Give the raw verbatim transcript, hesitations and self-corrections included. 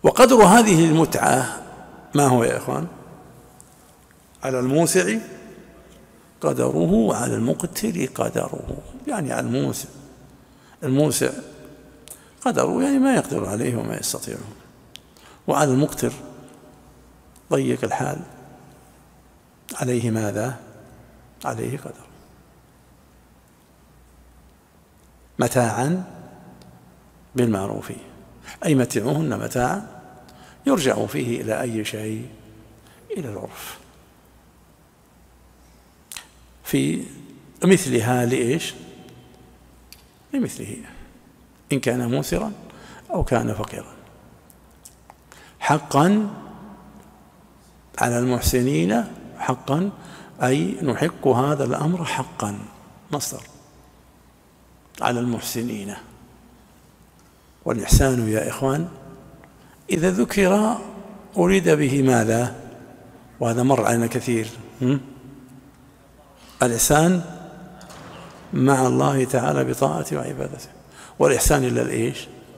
وقدر هذه المتعة ما هو يا إخوان؟ على الموسع قدره وعلى المقتر قدره، يعني على الموسع الموسع قدره يعني ما يقدر عليه وما يستطيعه، وعلى المقتر ضيق الحال عليه ماذا؟ عليه قدر. متاعا بالمعروف، أي متعوهن متاعا يرجع فيه إلى أي شيء؟ إلى العرف. في مثلها لإيش؟ لمثله، إن كان موسرا أو كان فقيرا. حقا على المحسنين، حقا أي نحق هذا الأمر حقا، مصدر على المحسنين. والإحسان يا إخوان إذا ذكر أريد به ماذا؟ وهذا مر علينا كثير. الإحسان مع الله تعالى بطاعته وعبادته، والإحسان إلى الإيش؟